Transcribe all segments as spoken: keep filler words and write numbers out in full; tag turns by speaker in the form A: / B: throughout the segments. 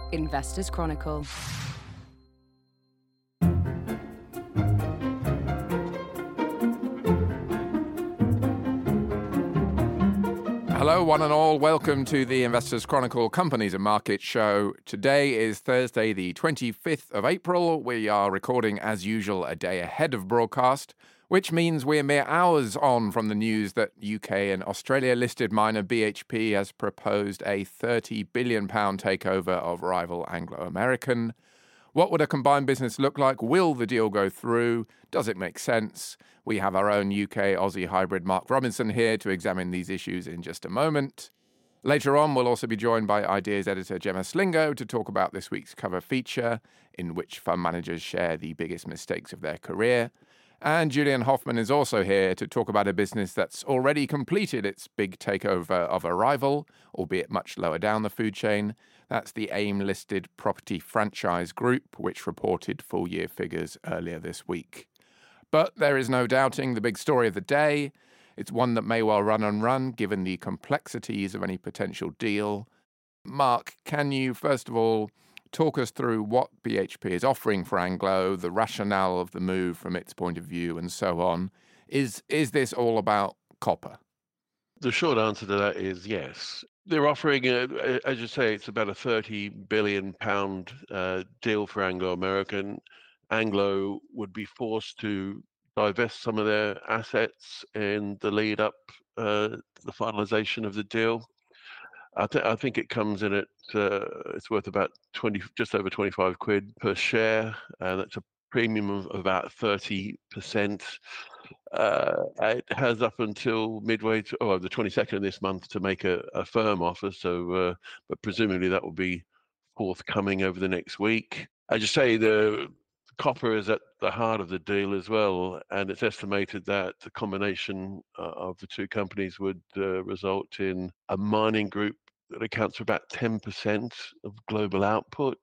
A: Investors Chronicle.
B: Hello, one and all. Welcome to the Investors Chronicle Companies and Markets show. Today is Thursday, the twenty-fifth of April. We are recording, as usual, a day ahead of broadcast, which means we're mere hours on from the news that U K and Australia-listed miner B H P has proposed a thirty billion pounds takeover of rival Anglo American. What would a combined business look like? Will the deal go through? Does it make sense? We have our own U K-Aussie hybrid Mark Robinson here to examine these issues in just a moment. Later on, we'll also be joined by Ideas editor Gemma Slingo to talk about this week's cover feature, in which fund managers share the biggest mistakes of their career. And Julian Hoffman is also here to talk about a business that's already completed its big takeover of a rival, albeit much lower down the food chain. That's the AIM-listed Property Franchise Group, which reported full-year figures earlier this week. But there is no doubting the big story of the day. It's one that may well run and run, given the complexities of any potential deal. Mark, can you, first of all, talk us through what B H P is offering for Anglo, the rationale of the move from its point of view, and so on? Is is this all about copper?
C: The short answer to that is yes. They're offering, a, as you say, it's about a thirty billion pounds uh, deal for Anglo American. Anglo would be forced to divest some of their assets in the lead up uh, to the finalisation of the deal. I, th- I think it comes in at uh, it's worth about twenty, just over twenty-five quid per share, and that's a premium of about thirty percent. Uh, it has up until midway to oh, the twenty-second of this month to make a, a firm offer. So, uh, but presumably that will be forthcoming over the next week. As you say, the copper is at the heart of the deal as well, and it's estimated that the combination uh, of the two companies would uh, result in a mining group that accounts for about ten percent of global output.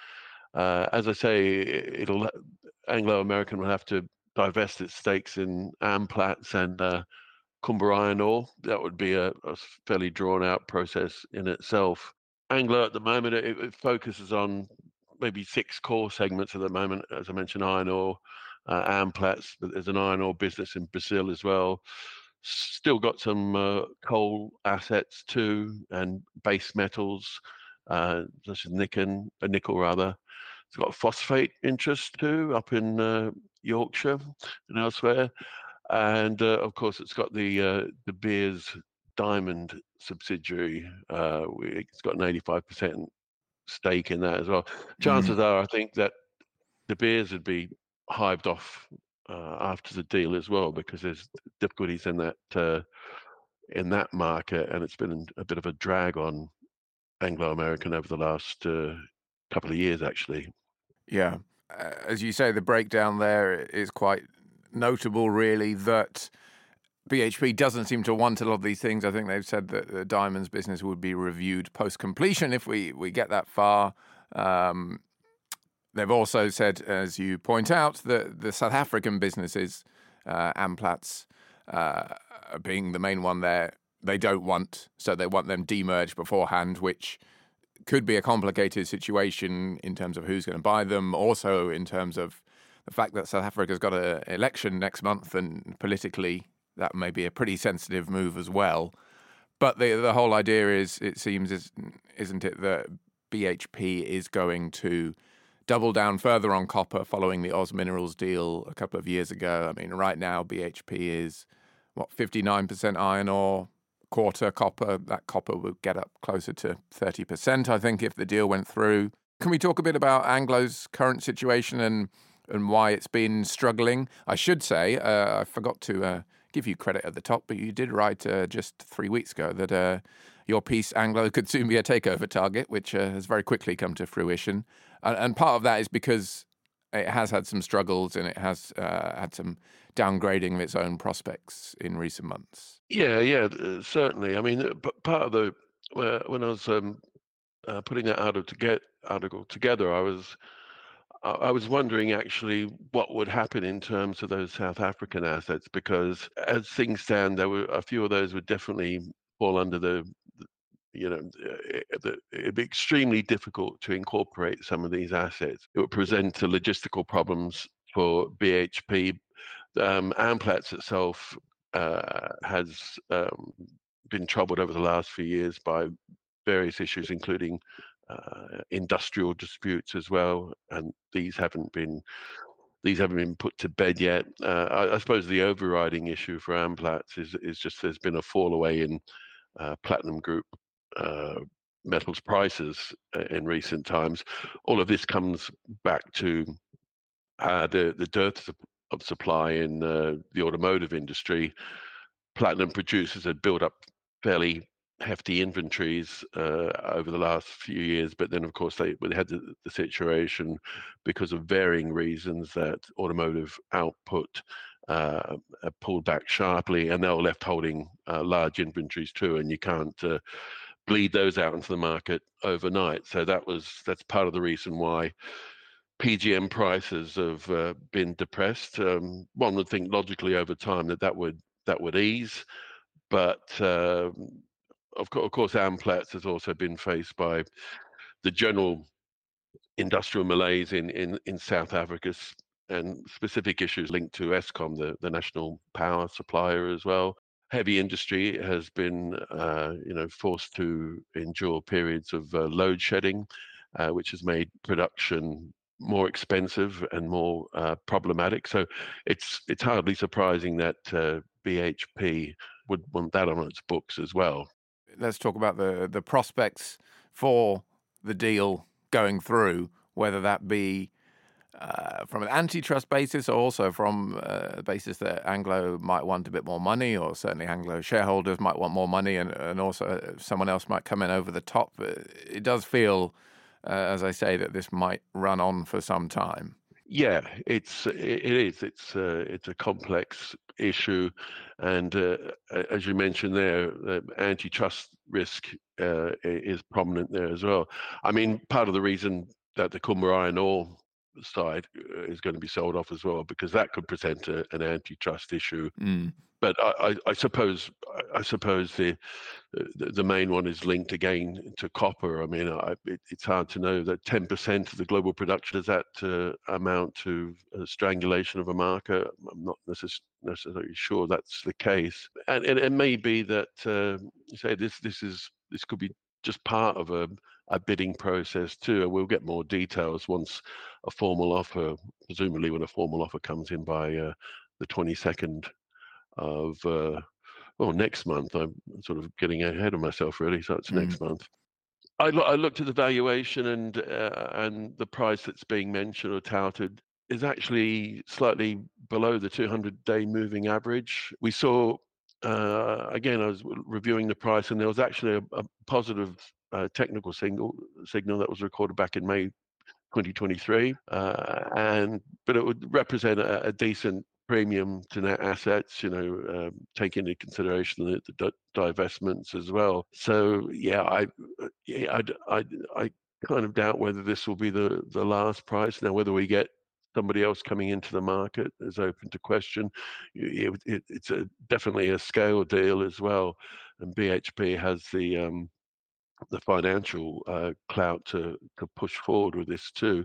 C: Uh, as I say, it'll Anglo American will have to divest its stakes in Amplats and uh, Kumba Iron Ore. That would be a, a fairly drawn-out process in itself. Anglo at the moment, it, it focuses on maybe six core segments at the moment. As I mentioned, iron ore, uh, Amplats, but there's an iron ore business in Brazil as well. Still got some uh, coal assets too, and base metals, uh, such as nickel, uh, nickel rather. It's got a phosphate interest too, up in uh, Yorkshire and elsewhere. And uh, of course, it's got the uh, De Beers diamond subsidiary. Uh, it's got an eighty-five percent stake in that as well. Chances
B: Mm.
C: are, I think that De Beers would be hived off uh, after the deal as well, because there's difficulties in that uh, in that market, and it's been a bit of a drag on Anglo American over the last uh, couple of years, actually.
B: Yeah. Uh, as you say, the breakdown there is quite notable, really, that B H P doesn't seem to want a lot of these things. I think they've said that the diamonds business would be reviewed post-completion if we, we get that far. Um, they've also said, as you point out, that the South African businesses, uh, Amplats uh, being the main one there, they don't want, so they want them demerged beforehand, which could be a complicated situation in terms of who's going to buy them. Also, in terms of the fact that South Africa's got an election next month, and politically that may be a pretty sensitive move as well. But the the whole idea is, it seems, is, isn't it, that B H P is going to double down further on copper following the Oz Minerals deal a couple of years ago. I mean, right now B H P is, what, fifty-nine percent iron ore, quarter copper. That copper would get up closer to thirty percent, I think, if the deal went through. Can we talk a bit about Anglo's current situation and and why it's been struggling? I should say, uh, I forgot to uh, give you credit at the top, but you did write uh, just three weeks ago that uh, your piece, Anglo, could soon be a takeover target, which uh, has very quickly come to fruition. And, and part of that is because it has had some struggles, and it has uh, had some downgrading of its own prospects in recent months.
C: Yeah, yeah, uh, certainly. I mean, uh, p- part of the uh, when I was um, uh, putting that out of to get article together, I was I I was wondering actually what would happen in terms of those South African assets, because as things stand, there were a few of those would definitely fall under the you know, it, it'd be extremely difficult to incorporate some of these assets. It would present logistical problems for B H P. Um, Amplats itself uh, has um, been troubled over the last few years by various issues, including uh, industrial disputes as well, and these haven't been these haven't been put to bed yet. Uh, I, I suppose the overriding issue for Amplats is is just there's been a fall away in uh, platinum group uh, metals prices uh, in recent times. All of this comes back to uh, the the dearth of, of supply in uh, the automotive industry. Platinum producers had built up fairly hefty inventories uh, over the last few years, but then of course they, they had the, the situation because of varying reasons that automotive output uh, pulled back sharply, and they were left holding uh, large inventories too, and you can't uh, bleed those out into the market overnight. So that was that's part of the reason why P G M prices have uh, been depressed. Um, one would think logically over time that that would that would ease, but uh, of, co- of course, Amplats has also been faced by the general industrial malaise in, in, in South Africa and specific issues linked to Eskom, the, the national power supplier as well. Heavy industry has been, uh, you know, forced to endure periods of uh, load shedding, uh, which has made production more expensive and more uh, problematic. So it's it's hardly surprising that uh, B H P would want that on its books as well.
B: Let's talk about the the prospects for the deal going through, whether that be uh, from an antitrust basis or also from a basis that Anglo might want a bit more money, or certainly Anglo shareholders might want more money, and, and also someone else might come in over the top. It does feel, uh, as I say, that this might run on for some time.
C: Yeah, it's it is. It's uh, it's a complex issue, and uh, as you mentioned there, uh, antitrust risk uh, is prominent there as well. I mean, part of the reason that the Kumba Iron Ore side uh, is going to be sold off as well, because that could present a, an antitrust issue.
B: Mm.
C: But I, I, I suppose I suppose the the, the main one is linked again to copper. I mean, I, it, it's hard to know that ten percent of the global production, does that uh, amount to a strangulation of a market? I'm not necess- necessarily sure that's the case. And, and it may be that, uh, you say this, this is, this could be just part of a, a bidding process too. And we'll get more details once a formal offer, presumably when a formal offer comes in by uh, the twenty-second of uh, well, next month. I'm sort of getting ahead of myself, really. So it's
B: Mm.
C: next month. I, lo- I looked at the valuation, and uh, and the price that's being mentioned or touted is actually slightly below the two hundred day moving average. We saw, uh, again, I was reviewing the price, and there was actually a, a positive uh, technical signal signal that was recorded back in May twenty twenty-three, uh, and but it would represent a, a decent premium to net assets, you know, um, take into consideration the, the divestments as well. So yeah, I, yeah, I, I, I kind of doubt whether this will be the the last price. Now, whether we get somebody else coming into the market is open to question. It, it, it's a, definitely a scale deal as well, and B H P has the um, the financial uh, clout to to push forward with this too.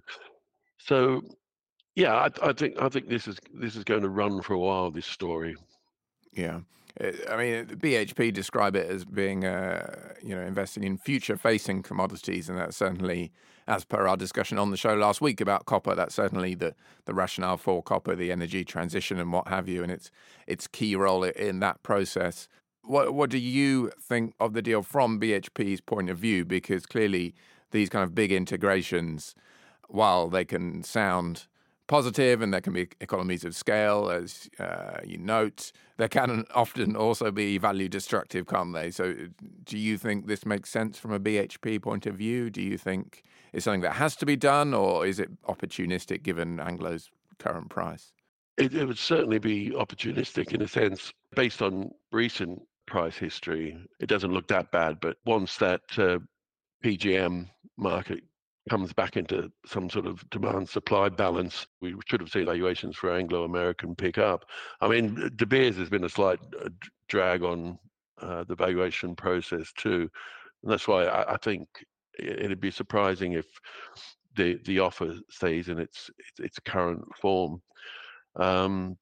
C: So yeah, I, I think I think this is this is going to run for a while. This story.
B: Yeah. Uh, I mean, B H P describe it as being, uh, you know, investing in future-facing commodities, and that's certainly, as per our discussion on the show last week about copper, that's certainly the, the rationale for copper, the energy transition and what have you, and its its key role in that process. What what do you think of the deal from B H P's point of view? Because clearly these kind of big integrations, while they can sound positive and there can be economies of scale, as uh, you note, there can often also be value destructive, can't they? So do you think this makes sense from a B H P point of view? Do you think it's something that has to be done, or is it opportunistic given Anglo's current price?
C: It, it would certainly be opportunistic in a sense, based on recent price history. It doesn't look that bad, but once that uh, P G M market comes back into some sort of demand supply balance, we should have seen valuations for Anglo American pick up. I mean, De Beers has been a slight uh, drag on uh, the valuation process too. And that's why I, I think it'd be surprising if the the offer stays in its its, its current form. Um,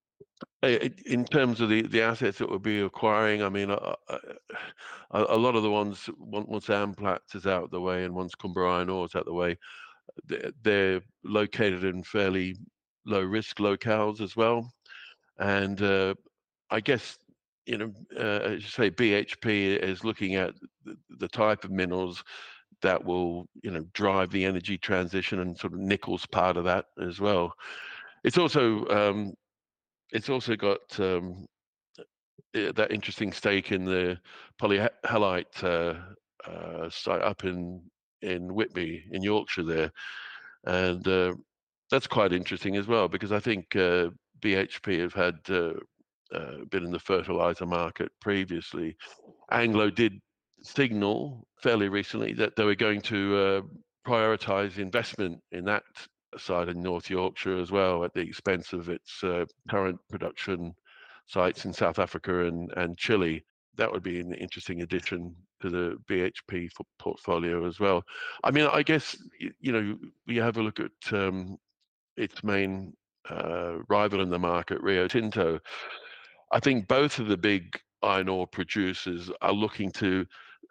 C: in terms of the, the assets that we'll be acquiring, I mean, a, a, a lot of the ones, once Amplats is out of the way and once Kumba Iron Ore is out of the way, they're, they're located in fairly low risk locales as well. And uh, I guess, you know, uh, as you say, B H P is looking at the, the type of minerals that will, you know, drive the energy transition, and sort of nickel's part of that as well. It's also um, it's also got um, that interesting stake in the polyhalite uh, uh, site up in in Whitby in Yorkshire there, and uh, that's quite interesting as well, because I think uh, B H P have had uh, uh, been in the fertilizer market previously. Anglo did signal fairly recently that they were going to uh, prioritize investment in that side in North Yorkshire as well, at the expense of its uh, current production sites in South Africa and, and Chile. That would be an interesting addition to the B H P portfolio as well. I mean, I guess, you know, we have a look at um, its main uh, rival in the market, Rio Tinto. I think both of the big iron ore producers are looking to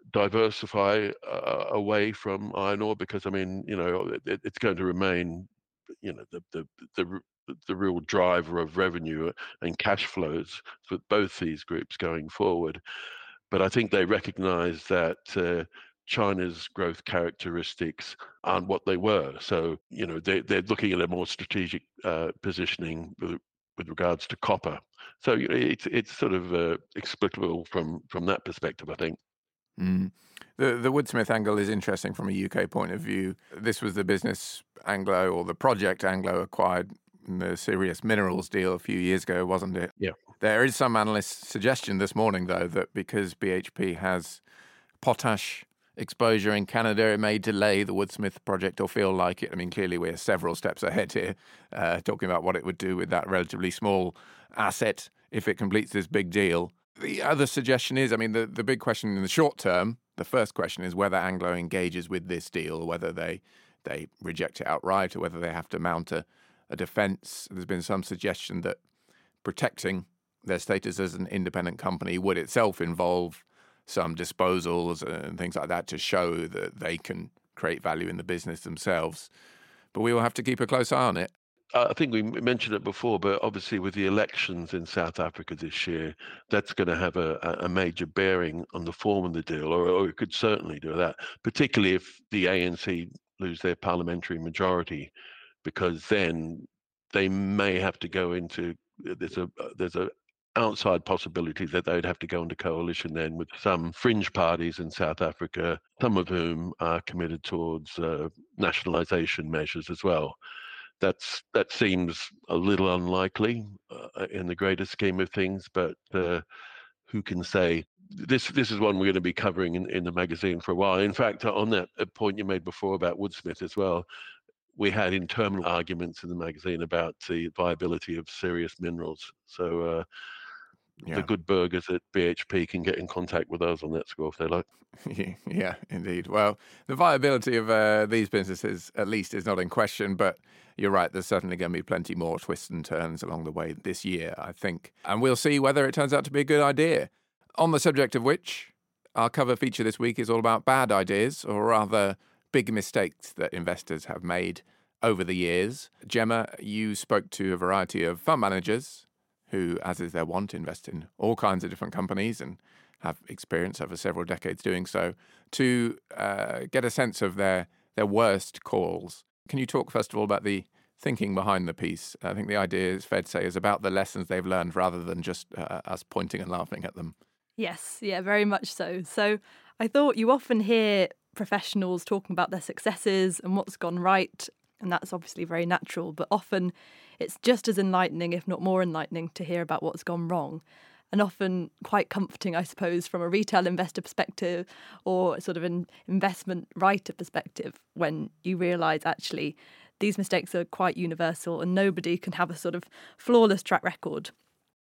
C: diversify uh, away from iron ore, because I mean, you know, it, it's going to remain, you know, the the the the real driver of revenue and cash flows for both these groups going forward. But I think they recognise that uh, China's growth characteristics aren't what they were. So, you know, they, they're looking at a more strategic uh, positioning with, with regards to copper. So you know, it's it's sort of uh, explicable from from that perspective, I think.
B: Mm. The the Woodsmith angle is interesting from a U K point of view. This was the business Anglo, or the project Anglo, acquired in the Sirius Minerals deal a few years ago, wasn't it?
C: Yeah.
B: There is some analyst suggestion this morning, though, that because B H P has potash exposure in Canada, it may delay the Woodsmith project, or feel like it. I mean, clearly we're several steps ahead here, uh, talking about what it would do with that relatively small asset if it completes this big deal. The other suggestion is, I mean, the, the big question in the short term, the first question is whether Anglo engages with this deal, or whether they they reject it outright, or whether they have to mount a, a defence. There's been some suggestion that protecting their status as an independent company would itself involve some disposals and things like that to show that they can create value in the business themselves. But we will have to keep a close eye on it.
C: I think we mentioned it before, but obviously with the elections in South Africa this year, that's going to have a, a major bearing on the form of the deal, or, or it could certainly do that, particularly if the A N C lose their parliamentary majority, because then they may have to go into, there's a there's a outside possibility that they'd have to go into coalition then with some fringe parties in South Africa, some of whom are committed towards uh, nationalisation measures as well. That's that seems a little unlikely uh, in the greater scheme of things, but uh, who can say? This this is one we're going to be covering in, in the magazine for a while. In fact, on that point you made before about Woodsmith as well, we had internal arguments in the magazine about the viability of Sirius Minerals. So uh,
B: Yeah.
C: the good burgers at B H P can get in contact with us on that score if they like.
B: Yeah, indeed. Well, the viability of uh, these businesses, at least, is not in question, but you're right, there's certainly going to be plenty more twists and turns along the way this year, I think. And we'll see whether it turns out to be a good idea. On the subject of which, our cover feature this week is all about bad ideas, or rather big mistakes that investors have made over the years. Gemma, you spoke to a variety of fund managers who, as is their wont, invest in all kinds of different companies and have experience over several decades doing so, to uh, get a sense of their their worst calls. Can you talk, first of all, about the thinking behind the piece? I think the idea, is fair to say, is about the lessons they've learned rather than just uh, us pointing and laughing at them.
A: Yes, yeah, very much so. So I thought you often hear professionals talking about their successes and what's gone right, and that's obviously very natural, but often it's just as enlightening, if not more enlightening, to hear about what's gone wrong. And often quite comforting, I suppose, from a retail investor perspective or sort of an investment writer perspective, when you realise actually these mistakes are quite universal and nobody can have a sort of flawless track record.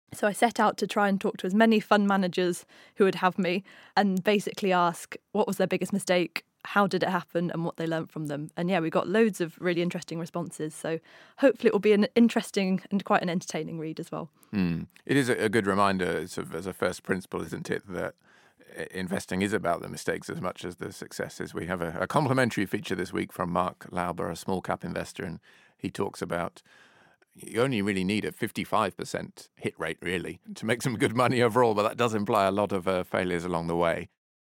A: So I set out to try and talk to as many fund managers who would have me and basically ask what was their biggest mistake, how did it happen, and what they learnt from them. And yeah, we got loads of really interesting responses. So hopefully it will be an interesting and quite an entertaining read as well.
B: Mm. It is a good reminder sort of as a first principle, isn't it, that investing is about the mistakes as much as the successes. We have a, a complimentary feature this week from Mark Lauber, a small cap investor, and he talks about you only really need a fifty-five percent hit rate, really, to make some good money overall, but that does imply a lot of uh, failures along the way.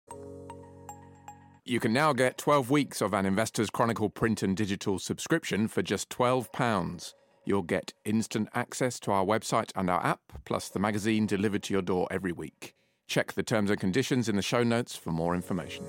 B: You can now get twelve weeks of an Investors Chronicle print and digital subscription for just twelve pounds. You'll get instant access to our website and our app, plus the magazine delivered to your door every week. Check the terms and conditions in the show notes for more information.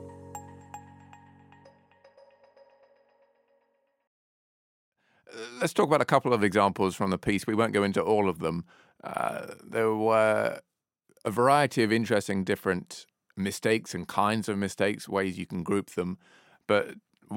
B: Let's talk about a couple of examples from the piece. We won't go into all of them. Uh, there were a variety of interesting different mistakes and kinds of mistakes, ways you can group them. But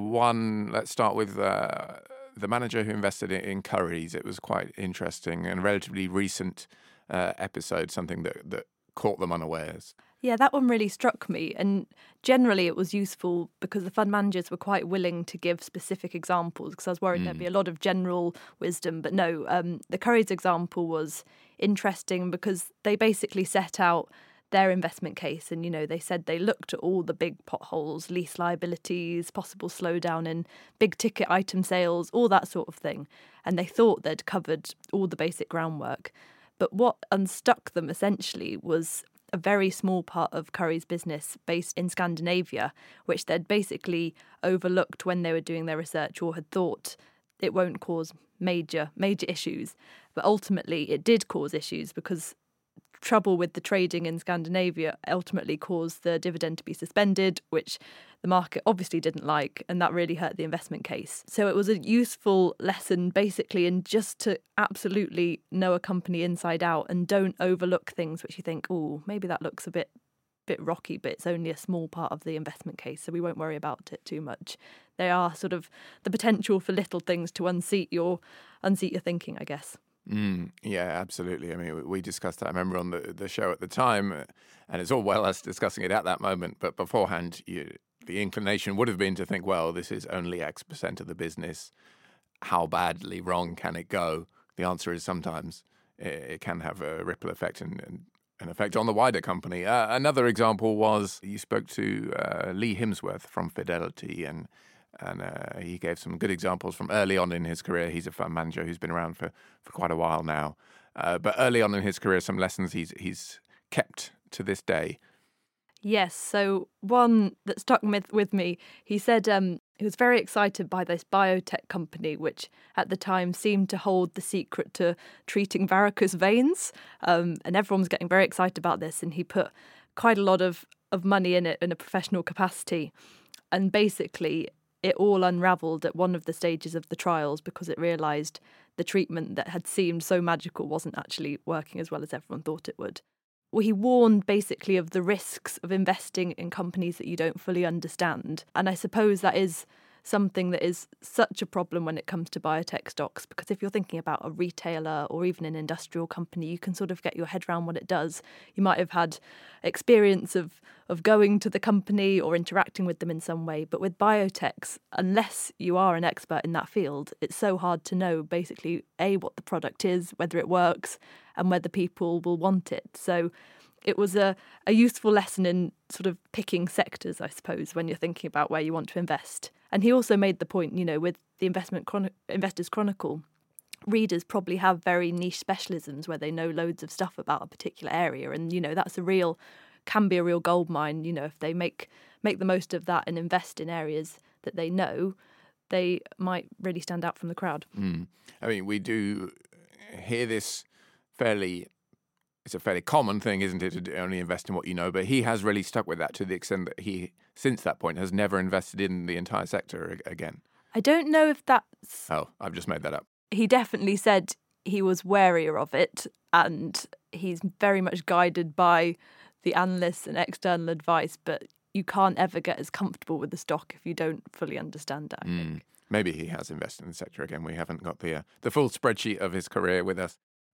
B: one, let's start with uh, the manager who invested in Currys. It was quite interesting and relatively recent uh, episode, something that, that caught them unawares.
A: Yeah, that one really struck me. And generally it was useful because the fund managers were quite willing to give specific examples, because I was worried mm. there'd be a lot of general wisdom. But no, um, the Currys example was interesting because they basically set out their investment case. And, you know, they said they looked at all the big potholes, lease liabilities, possible slowdown in big ticket item sales, all that sort of thing. And they thought they'd covered all the basic groundwork. But what unstuck them essentially was a very small part of Currys' business based in Scandinavia, which they'd basically overlooked when they were doing their research, or had thought it won't cause major, major issues. But ultimately it did cause issues, because trouble with the trading in Scandinavia ultimately caused the dividend to be suspended, which the market obviously didn't like, and that really hurt the investment case. So it was a useful lesson basically in just to absolutely know a company inside out and don't overlook things which you think, oh, maybe that looks a bit bit rocky, but it's only a small part of the investment case, so we won't worry about it too much. They are sort of the potential for little things to unseat your unseat your thinking, I guess.
B: Mm, yeah, absolutely. I mean, we discussed that, I remember, on the, the show at the time, and it's all well us discussing it at that moment, but beforehand, you, the inclination would have been to think, well, this is only X percent of the business. How badly wrong can it go? The answer is sometimes it, it can have a ripple effect and, and an effect on the wider company. Uh, another example was you spoke to uh, Lee Himsworth from Fidelity, and And uh, he gave some good examples from early on in his career. He's a fund manager who's been around for, for quite a while now. Uh, but early on in his career, some lessons he's he's kept to this day.
A: Yes, so one that stuck with, with me, he said um, he was very excited by this biotech company, which at the time seemed to hold the secret to treating varicose veins. Um, and everyone was getting very excited about this. And he put quite a lot of, of money in it in a professional capacity. And basically it all unravelled at one of the stages of the trials, because it realised the treatment that had seemed so magical wasn't actually working as well as everyone thought it would. Well, he warned basically of the risks of investing in companies that you don't fully understand. And I suppose that is something that is such a problem when it comes to biotech stocks, because if you're thinking about a retailer or even an industrial company, you can sort of get your head around what it does. You might have had experience of of going to the company or interacting with them in some way. But with biotechs, unless you are an expert in that field, it's so hard to know basically, A, what the product is, whether it works, and whether people will want it. So it was a, a useful lesson in sort of picking sectors, I suppose, when you're thinking about where you want to invest. And he also made the point, you know, with the Investment Chron- Investors Chronicle, readers probably have very niche specialisms where they know loads of stuff about a particular area. And, you know, that's a real, can be a real gold mine. You know, if they make make the most of that and invest in areas that they know, they might really stand out from the crowd.
B: Mm. I mean, we do hear this fairly... It's a fairly common thing, isn't it, to only invest in what you know? But he has really stuck with that to the extent that he, since that point, has never invested in the entire sector again.
A: I don't know if that's...
B: Oh, I've just made that up.
A: He definitely said he was warier of it, and he's very much guided by the analysts and external advice, but you can't ever get as comfortable with the stock if you don't fully understand it, I
B: mm.
A: think.
B: Maybe he has invested in the sector again. We haven't got the uh, the full spreadsheet of his career with us.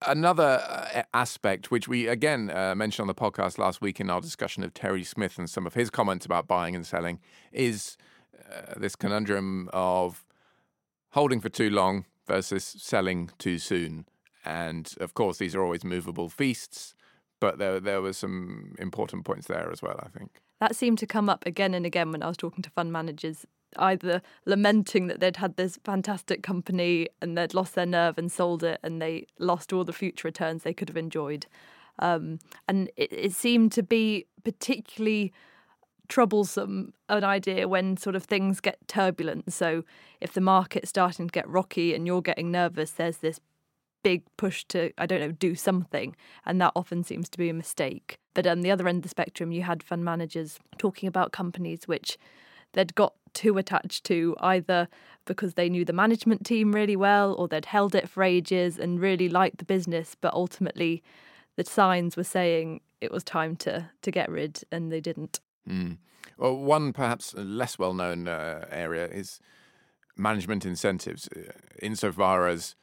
B: Another uh, aspect, which we again uh, mentioned on the podcast last week in our discussion of Terry Smith and some of his comments about buying and selling, is uh, this conundrum of holding for too long versus selling too soon. And of course, these are always movable feasts, but there there were some important points there as well, I think.
A: That seemed to come up again and again when I was talking to fund managers, either lamenting that they'd had this fantastic company and they'd lost their nerve and sold it and they lost all the future returns they could have enjoyed. Um, and it, it seemed to be particularly troublesome an idea when sort of things get turbulent. So if the market's starting to get rocky and you're getting nervous, there's this big push to, I don't know, do something. And that often seems to be a mistake. But on the other end of the spectrum, you had fund managers talking about companies which they'd got too attached to, either because they knew the management team really well or they'd held it for ages and really liked the business, but ultimately the signs were saying it was time to, to get rid, and they didn't.
B: Mm. Well, one perhaps less well-known uh, area is management incentives, insofar as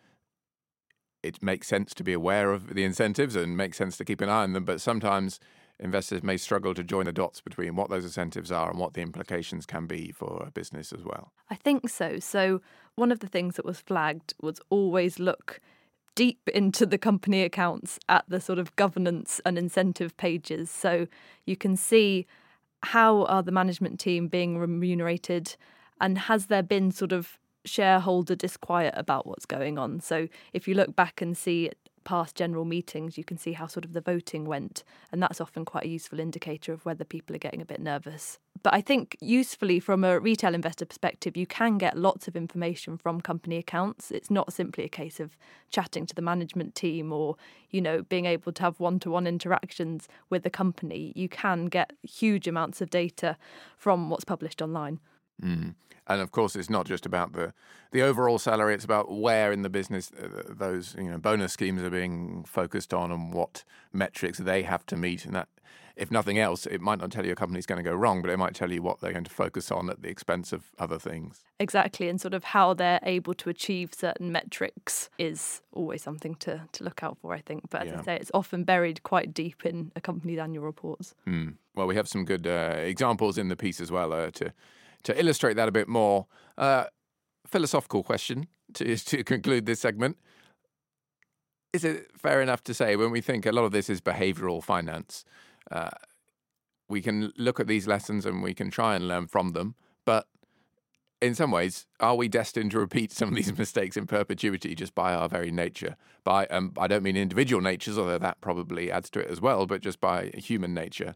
B: it makes sense to be aware of the incentives and makes sense to keep an eye on them, but sometimes investors may struggle to join the dots between what those incentives are and what the implications can be for a business as well.
A: I think so. So one of the things that was flagged was always look deep into the company accounts at the sort of governance and incentive pages. So you can see how are the management team being remunerated, and has there been sort of shareholder disquiet about what's going on. So if you look back and see past general meetings, you can see how sort of the voting went, and that's often quite a useful indicator of whether people are getting a bit nervous. But I think usefully from a retail investor perspective, you can get lots of information from company accounts. It's not simply a case of chatting to the management team or, you know, being able to have one-to-one interactions with the company. You can get huge amounts of data from what's published online.
B: Mm. And of course, it's not just about the the overall salary; it's about where in the business uh, those you know bonus schemes are being focused on and what metrics they have to meet. And that, if nothing else, it might not tell you a company's going to go wrong, but it might tell you what they're going to focus on at the expense of other things.
A: Exactly, and sort of how they're able to achieve certain metrics is always something to, to look out for, I think. But as
B: Yeah.
A: I say, it's often buried quite deep in a company's annual reports.
B: Mm. Well, we have some good uh, examples in the piece as well uh, to. To illustrate that a bit more, uh, philosophical question to, to conclude this segment. Is it fair enough to say, when we think a lot of this is behavioral finance, uh, we can look at these lessons and we can try and learn from them, but in some ways, are we destined to repeat some of these mistakes in perpetuity just by our very nature? By um, I don't mean individual natures, although that probably adds to it as well, but just by human nature.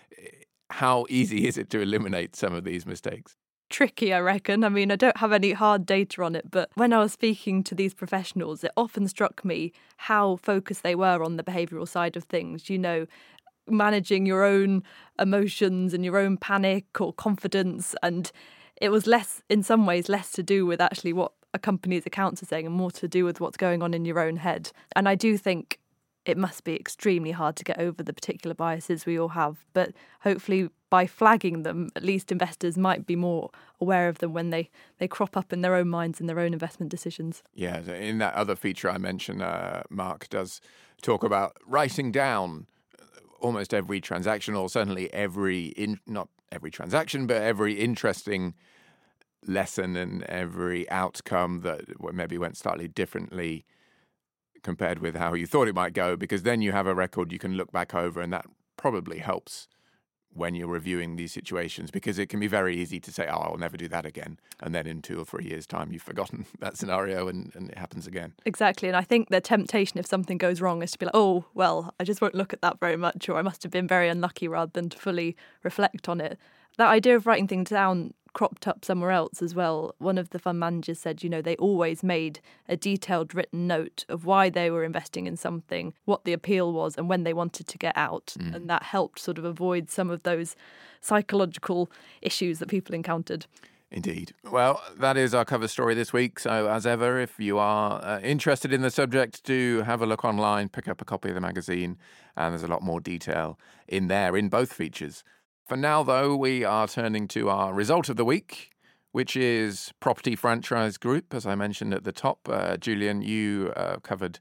B: How easy is it to eliminate some of these mistakes?
A: Tricky, I reckon. I mean, I don't have any hard data on it, but when I was speaking to these professionals, it often struck me how focused they were on the behavioural side of things. You know, managing your own emotions and your own panic or confidence. And it was less, in some ways, less to do with actually what a company's accounts are saying and more to do with what's going on in your own head. And I do think it must be extremely hard to get over the particular biases we all have. But hopefully by flagging them, at least investors might be more aware of them when they, they crop up in their own minds and their own investment decisions.
B: Yeah, in that other feature I mentioned, uh, Mark does talk about writing down almost every transaction, or certainly every, in, not every transaction, but every interesting lesson and every outcome that maybe went slightly differently compared with how you thought it might go, because then you have a record you can look back over, and that probably helps when you're reviewing these situations, because it can be very easy to say, oh, I'll never do that again. And then in two or three years' time, you've forgotten that scenario and, and it happens again.
A: Exactly. And I think the temptation, if something goes wrong, is to be like, oh, well, I just won't look at that very much, or I must have been very unlucky, rather than to fully reflect on it. That idea of writing things down cropped up somewhere else as well. One of the fund managers said, you know, they always made a detailed written note of why they were investing in something, what the appeal was, and when they wanted to get out. Mm. And that helped sort of avoid some of those psychological issues that people encountered.
B: Indeed. Well, that is our cover story this week. So as ever, if you are uh, interested in the subject, do have a look online, pick up a copy of the magazine, and there's a lot more detail in there in both features. For now, though, we are turning to our result of the week, which is Property Franchise Group. As I mentioned at the top, uh, Julian, you uh, covered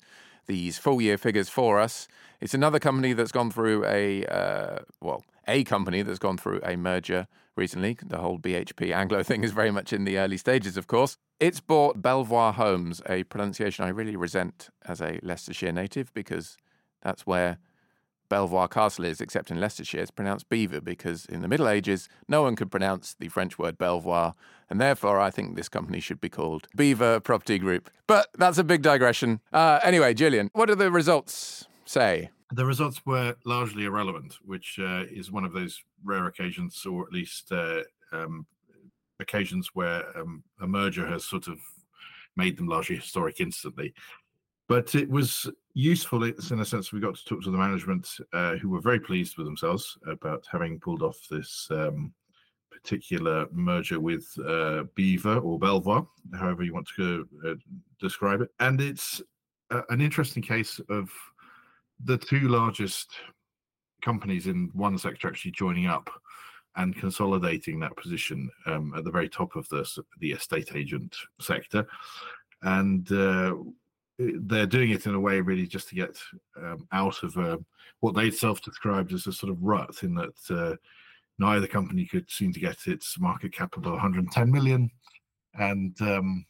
B: these full year figures for us. It's another company that's gone through a, uh, well, a company that's gone through a merger recently. The whole B H P Anglo thing is very much in the early stages, of course. It's bought Belvoir Homes, a pronunciation I really resent as a Leicestershire native, because that's where Belvoir Castle is, except in Leicestershire it's pronounced Beaver, because in the Middle Ages no one could pronounce the French word Belvoir, and therefore I think this company should be called Beaver Property Group. But that's a big digression. Uh, anyway, Julian, what do the results say?
D: The results were largely irrelevant, which uh, is one of those rare occasions, or at least uh, um, occasions where um, a merger has sort of made them largely historic instantly. But it was useful in a sense. We got to talk to the management, uh, who were very pleased with themselves about having pulled off this um, particular merger with uh, Beaver or Belvoir, however you want to uh, describe it. And it's uh, an interesting case of the two largest companies in one sector actually joining up and consolidating that position um, at the very top of the, the estate agent sector. And uh, they're doing it in a way really just to get um, out of uh, what they self-described as a sort of rut, in that uh, neither company could seem to get its market cap above one hundred ten million. And um,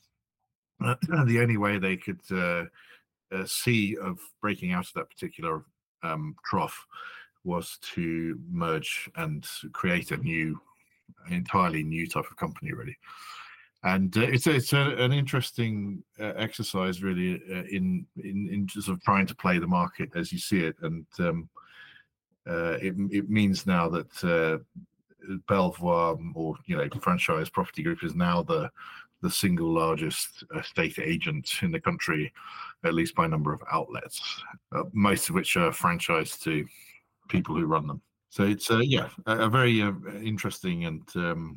D: the only way they could uh, uh, see of breaking out of that particular um, trough was to merge and create a new, entirely new type of company, really. And uh, it's it's a, an interesting uh, exercise, really, uh, in in in sort of trying to play the market as you see it. And um, uh, it it means now that uh, Belvoir, or you know, Franchise Property Group, is now the the single largest estate agent in the country, at least by number of outlets, uh, most of which are franchised to people who run them. So it's uh, yeah, a, a very uh, interesting and um,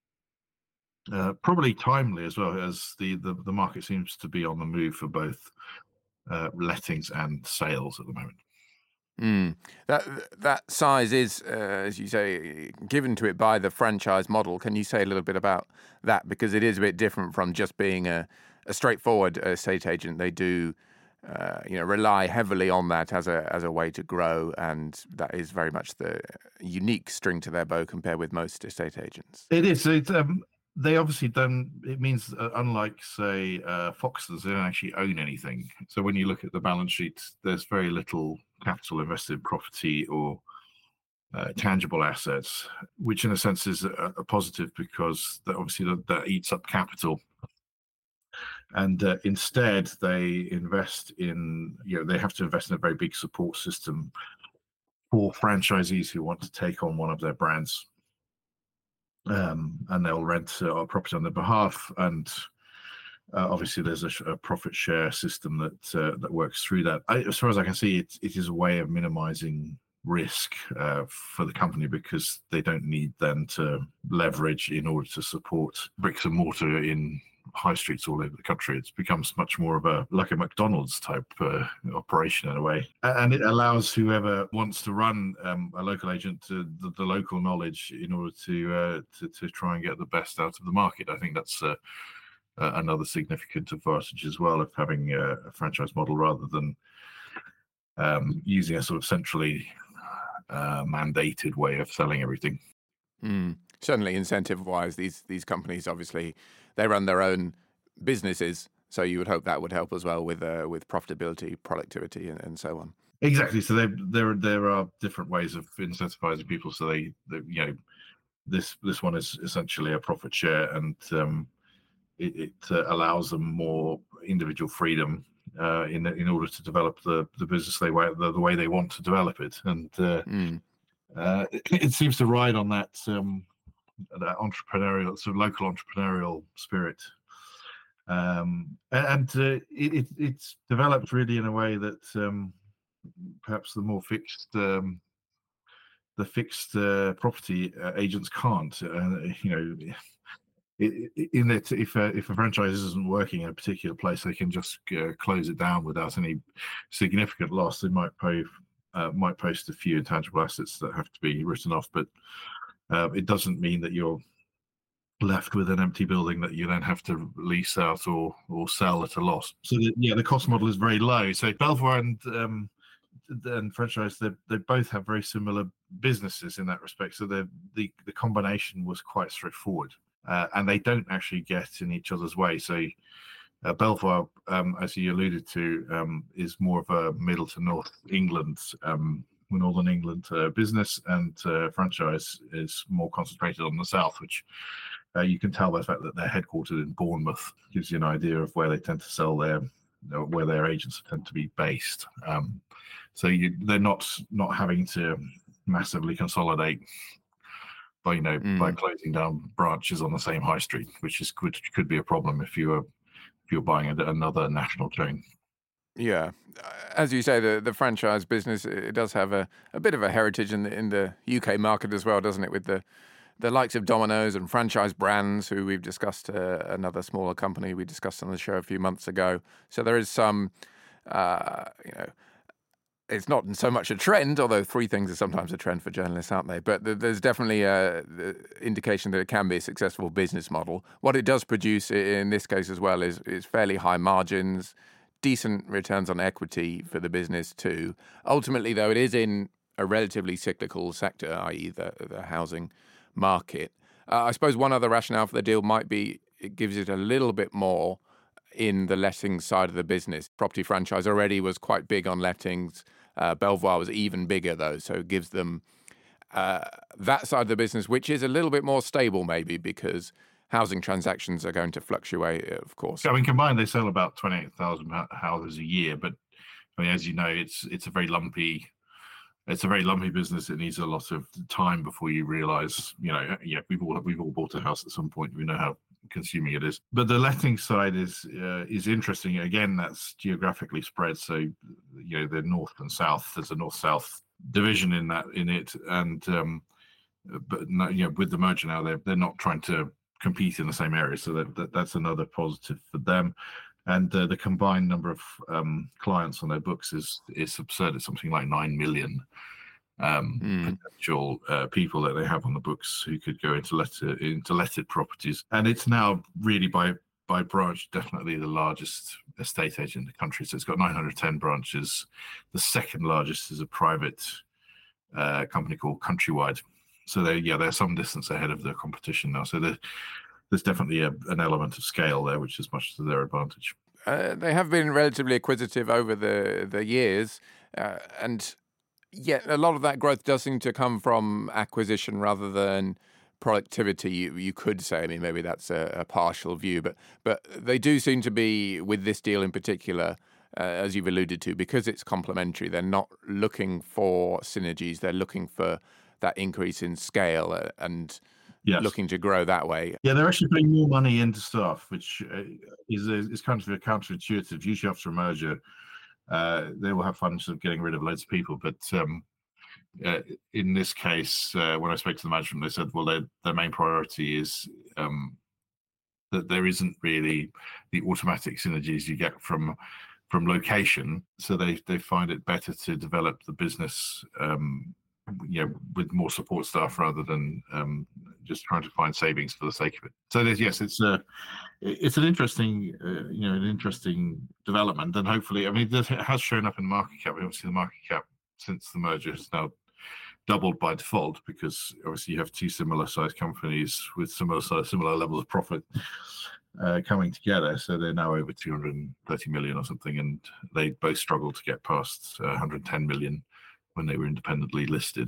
D: uh, probably timely as well, as the, the the market seems to be on the move for both uh, lettings and sales at the moment.
B: Mm. That that size is, uh, as you say, given to it by the franchise model. Can you say a little bit about that? Because it is a bit different from just being a, a straightforward estate agent. They do, uh, you know, rely heavily on that as a as a way to grow, and that is very much the unique string to their bow compared with most estate agents.
D: It is. It's, um, they obviously don't. It means, uh, unlike say uh, Foxtons, they don't actually own anything. So when you look at the balance sheet, there's very little capital invested in property or uh, tangible assets, which in a sense is a, a positive, because that obviously that, that eats up capital. And uh, instead, they invest in, you know, they have to invest in a very big support system for franchisees who want to take on one of their brands. Um, and they'll rent uh, our property on their behalf, and uh, obviously there's a, a profit share system that uh, that works through that. I, as far as I can see, it, it is a way of minimizing risk uh, for the company, because they don't need then to leverage in order to support bricks and mortar in high streets all over the country. It becomes much more of a like a McDonald's type uh, operation in a way, and it allows whoever wants to run um, a local agent to the, the local knowledge in order to, uh, to to try and get the best out of the market. I think that's uh, uh, another significant advantage as well of having a, a franchise model rather than um, using a sort of centrally uh, mandated way of selling everything.
B: Mm. Certainly, incentive-wise, these these companies obviously they run their own businesses, so you would hope that would help as well with uh, with profitability, productivity, and, and so on.
D: Exactly. So there there there are different ways of incentivizing people. So they, they you know, this this one is essentially a profit share, and um, it, it uh, allows them more individual freedom uh, in in order to develop the the business they way the, the way they want to develop it, and uh, mm. uh, it, it seems to ride on that. Um, that entrepreneurial, sort of local entrepreneurial spirit, um, and uh, it, it, it's developed really in a way that um, perhaps the more fixed, um, the fixed uh, property uh, agents can't. Uh, you know, it, it, in that if a, if a franchise isn't working in a particular place, they can just uh, close it down without any significant loss. They might pay, uh, might post a few intangible assets that have to be written off, but Uh, it doesn't mean that you're left with an empty building that you then have to lease out or or sell at a loss. So the, yeah, the cost model is very low. So Belvoir and um, and franchise, they they both have very similar businesses in that respect. So the the the combination was quite straightforward, uh, and they don't actually get in each other's way. So uh, Belvoir, um, as you alluded to, um, is more of a middle to north England. Um, Northern England uh, business, and uh, franchise is more concentrated on the south, which uh, you can tell by the fact that they're headquartered in Bournemouth. Gives you an idea of where they tend to sell their, you know, where their agents tend to be based. Um, so you, they're not not having to massively consolidate by you know mm. by closing down branches on the same high street, which is which could be a problem if you were if you're buying a, another national chain.
B: Yeah, as you say, the, the franchise business, it does have a, a bit of a heritage in the in the U K market as well, doesn't it? With the the likes of Domino's and Franchise Brands, who we've discussed, uh, another smaller company we discussed on the show a few months ago. So there is some, uh, you know, it's not so much a trend, although three things are sometimes a trend for journalists, aren't they? But there's definitely a indication that it can be a successful business model. What it does produce in this case as well is is fairly high margins, decent returns on equity for the business too. Ultimately, though, it is in a relatively cyclical sector, that is the, the housing market. Uh, I suppose one other rationale for the deal might be it gives it a little bit more in the lettings side of the business. Property franchise already was quite big on lettings. Uh, Belvoir was even bigger, though, so it gives them uh, that side of the business, which is a little bit more stable maybe because housing transactions are going to fluctuate, of course.
D: I mean, combined, they sell about twenty-eight thousand houses a year. But I mean, as you know, it's it's a very lumpy, it's a very lumpy business. It needs a lot of time before you realise, you know, yeah, we've all we've all bought a house at some point. We know how consuming it is. But the letting side is uh, is interesting. Again, that's geographically spread. So, you know, the north and south. There's a north-south division in that in it, and um, but no, you know, with the merger now, they're they're not trying to compete in the same area, so that, that that's another positive for them. And uh, the combined number of um, clients on their books is is absurd. It's something like nine million um, mm. potential uh, people that they have on the books who could go into let into letted properties. And it's now really by by branch definitely the largest estate agent in the country. So it's got nine hundred ten branches. The second largest is a private uh, company called Countrywide. So they, yeah, they're some distance ahead of their competition now. So there's definitely a, an element of scale there, which is much to their advantage.
B: Uh, they have been relatively acquisitive over the the years, uh, and yet a lot of that growth does seem to come from acquisition rather than productivity. You, you could say, I mean, maybe that's a, a partial view, but but they do seem to be, with this deal in particular, uh, as you've alluded to, because it's complementary. They're not looking for synergies. They're looking for that increase in scale and yes. looking to grow that way.
D: Yeah, they're actually putting more money into stuff, which is is kind of counterintuitive. Usually after a merger, uh, they will have fun of getting rid of loads of people. But um, uh, in this case, uh, when I spoke to the management, they said, well, their, their main priority is um, that there isn't really the automatic synergies you get from from location. So they, they find it better to develop the business um you know, with more support staff rather than um, just trying to find savings for the sake of it. So there's, yes, it's a, it's an interesting, uh, you know, an interesting development, and hopefully, I mean, it has shown up in market cap. Obviously, the market cap since the merger has now doubled by default because obviously you have two similar sized companies with similar similar level of profit uh, coming together. So they're now over two hundred thirty million or something, and they both struggle to get past uh, one hundred ten million. When they were independently listed.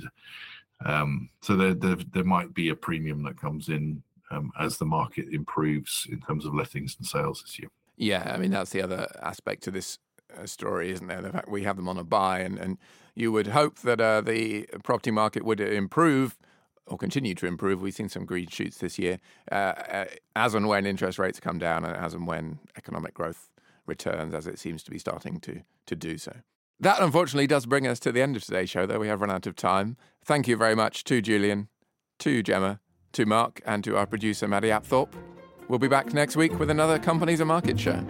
D: Um, so there, there there might be a premium that comes in um, as the market improves in terms of lettings and sales this year.
B: Yeah, I mean, that's the other aspect to this uh, story, isn't there? The fact we have them on a buy, and, and you would hope that uh, the property market would improve or continue to improve. We've seen some green shoots this year, uh, uh, as and when interest rates come down and as and when economic growth returns, as it seems to be starting to to do so. That, unfortunately, does bring us to the end of today's show, though we have run out of time. Thank you very much to Julian, to Gemma, to Mark, and to our producer, Maddie Apthorpe. We'll be back next week with another Companies and Market show.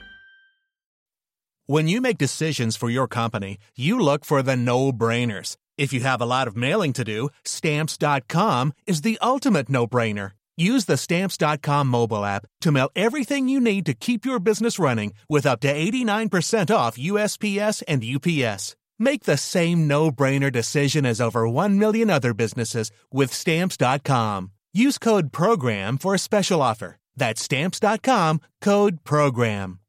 E: When you make decisions for your company, you look for the no-brainers. If you have a lot of mailing to do, Stamps dot com is the ultimate no-brainer. Use the Stamps dot com mobile app to mail everything you need to keep your business running with up to eighty-nine percent off U S P S and U P S. Make the same no-brainer decision as over one million other businesses with Stamps dot com. Use code PROGRAM for a special offer. That's Stamps dot com, code PROGRAM.